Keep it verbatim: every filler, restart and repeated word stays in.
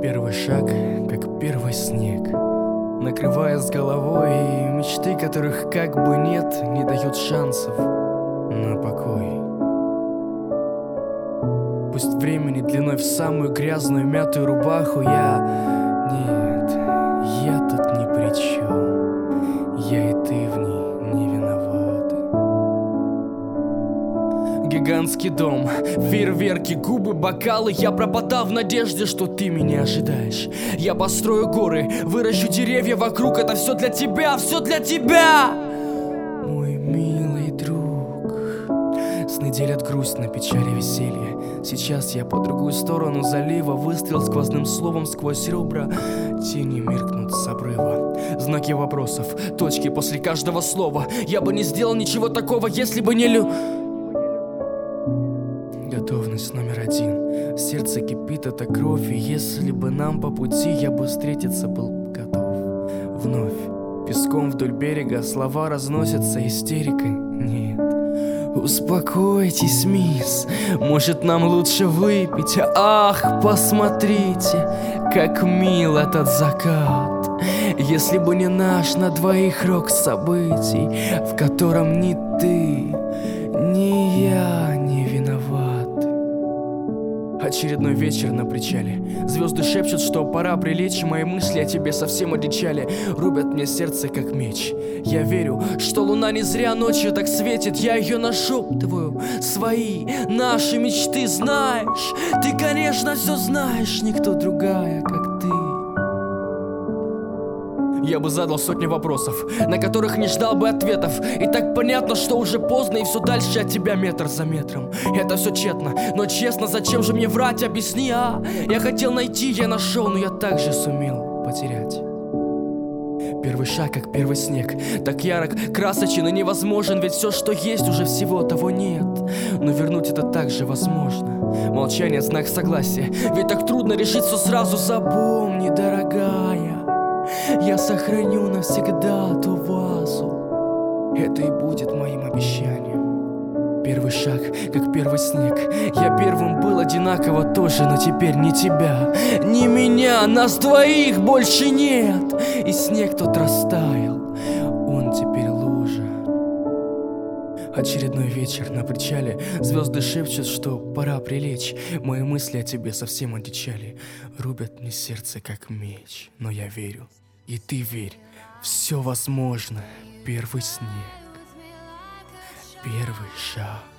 Первый шаг, как первый снег, накрывая с головой, и мечты, которых как бы нет, не дают шансов на покой. Пусть времени длиной в самую грязную мятую рубаху, я... Нет, я тут ни при чем, я и ты в ней не виноваты. Гигантский дом, фейерверки, губы, бокалы. Я пропадал в надежде, что ты меня ожидаешь. Я построю горы, выращу деревья вокруг. Это все для тебя, все для тебя, мой милый друг. Сны делят грусть на печали и веселье. Сейчас я по другую сторону залива. Выстрел сквозным словом сквозь ребра. Тени меркнут с обрыва. Знаки вопросов, точки после каждого слова. Я бы не сделал ничего такого, если бы не лю... Готовность номер один. Сердце кипит, это кровь. И если бы нам по пути, я бы встретиться был готов. Вновь песком вдоль берега слова разносятся истерикой. Нет, успокойтесь, мисс, может нам лучше выпить. Ах, посмотрите, как мил этот закат. Если бы не наш на двоих рок событий, в котором ни ты, ни я не виноваты. Очередной вечер на причале. Звезды шепчут, что пора прилечь. Мои мысли о тебе совсем одичали. Рубят мне сердце, как меч. Я верю, что луна не зря ночью так светит. Я ее нашептываю. Свои, наши мечты знаешь. Ты, конечно, все знаешь. Никто другая, как ты. Я бы задал сотни вопросов, на которых не ждал бы ответов. И так понятно, что уже поздно, и все дальше от тебя метр за метром. Это все тщетно, но честно, зачем же мне врать, объясни, а? Я хотел найти, я нашел, но я также сумел потерять. Первый шаг, как первый снег, так ярок, красочен и невозможен. Ведь все, что есть, уже всего того нет. Но вернуть это также возможно. Молчание — знак согласия. Ведь так трудно решить все сразу. Запомни, дорогая, я сохраню навсегда ту вазу. Это и будет моим обещанием. Первый шаг, как первый снег. Я первым был одинаково тоже, но теперь ни тебя, ни меня, нас двоих больше нет. И снег тот растаял, он теперь лужа. Очередной вечер на причале. Звезды шепчут, что пора прилечь. Мои мысли о тебе совсем одичали. Рубят мне сердце, как меч. Но я верю, и ты верь, все возможно. Первый снег, первый шаг.